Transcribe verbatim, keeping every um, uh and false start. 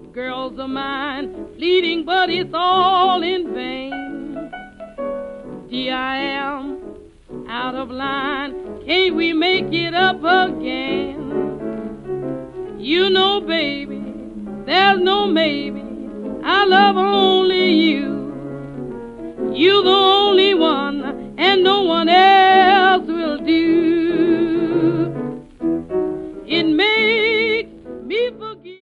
girls of mine, fleeting, but it's all in vain. Dear, I am out of line. Can't we make it up again? You know, baby, there's no maybe. I love only you. You're the only one